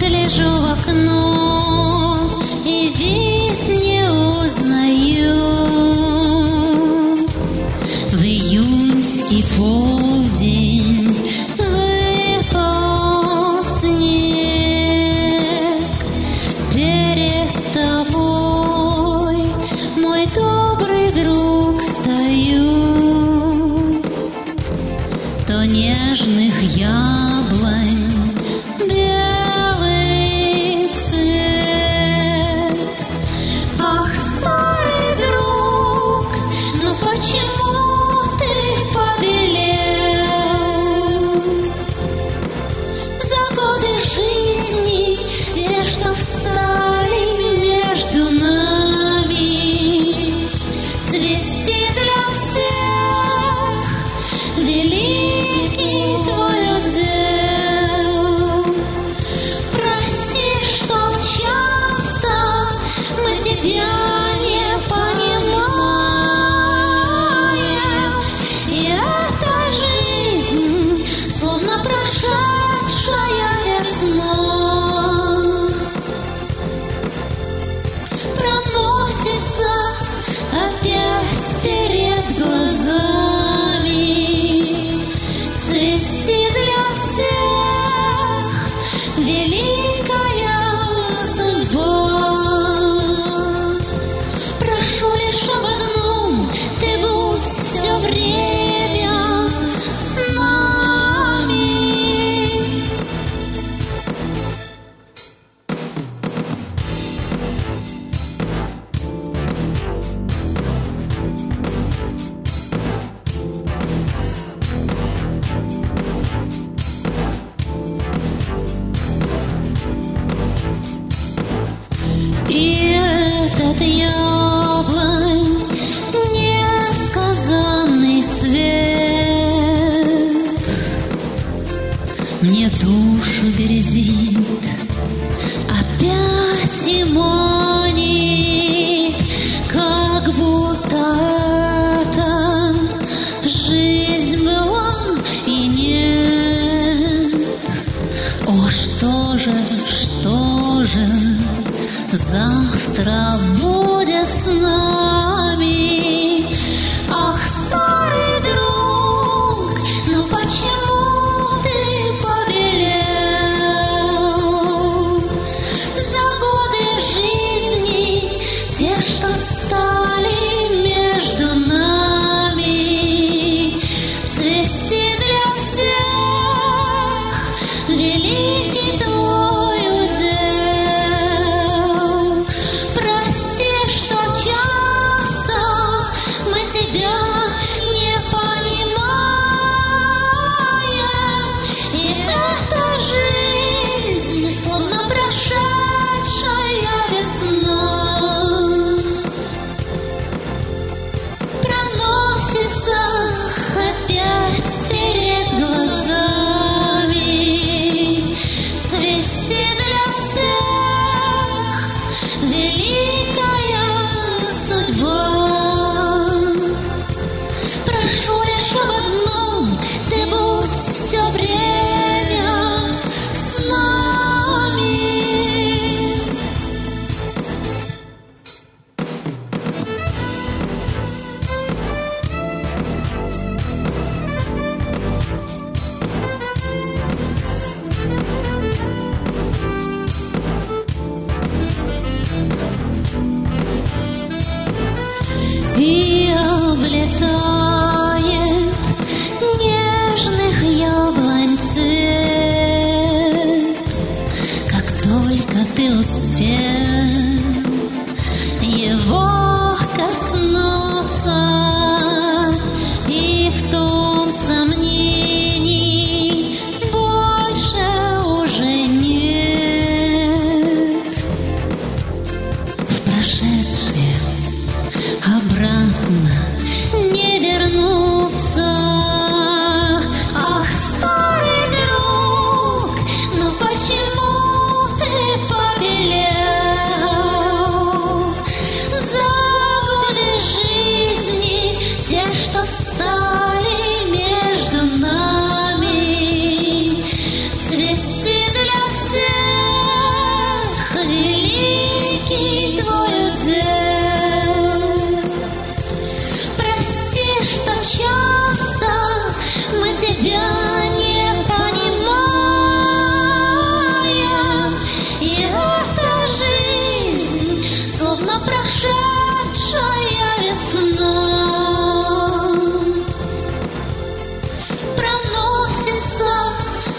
гляжу в окно и вид не узнаю. В июньский полдень выпал снег. Перед тобой, мой добрый друг, стою. То нежных яблонь белый цвет. Ах, старый друг, ну почему ты побелел? За годы жизни, те, что встали между нами, цвести для всех великий твой удел. Прости, что часто мы тебя не понимаем, и эта жизнь, словно прошедшая весна, проносится опять перед глазами. Цвести для всех великая судьба. Прошу лишь об одном, ты будь все время с нами. И этот яблонь несказанный свет мне душу бередит, опять и манит, как будто это жизнь была и нет. О, что же завтра будет с нами? Ах, старый друг, ну почему ты побелел? За годы жизни, те, что стали между нами, цвести для всех великий твой удел. Прости, что часто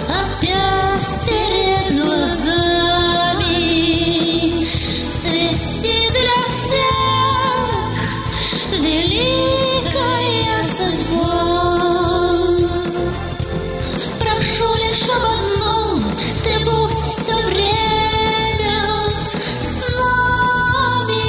опять перед глазами. Цвести для всех великая судьба. Прошу лишь об одном, ты будь все время с нами.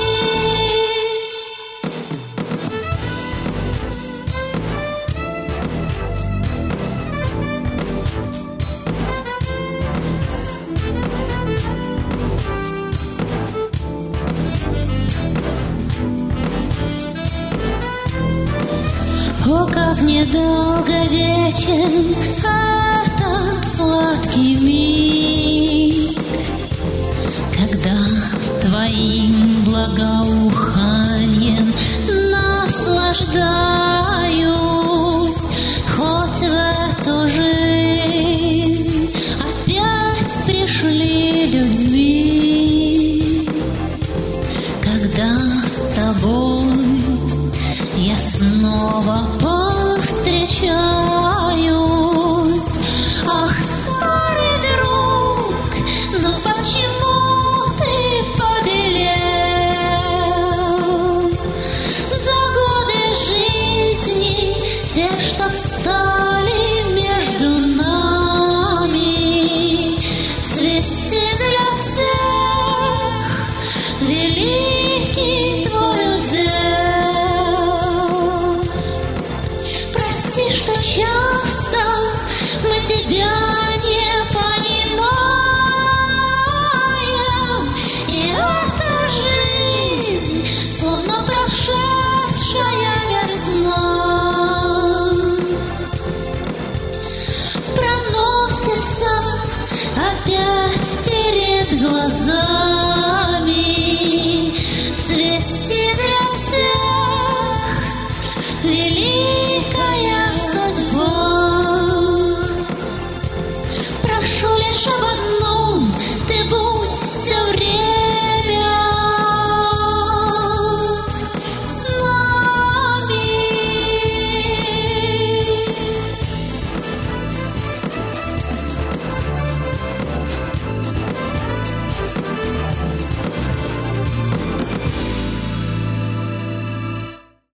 О, как недолго вечен этот сладкий миг, когда твоим благоуханием наслаждаюсь, хоть в эту жизнь опять пришли людьми, когда с тобой я снова повстречаюсь. Ах, старый друг, но почему ты побелел? За годы жизни, те, что встали между нами, цвести для всех великий твой удел. Прости, что часто мы тебя не понимаем, и эта жизнь, словно прошедшая весна, проносится опять перед глазами.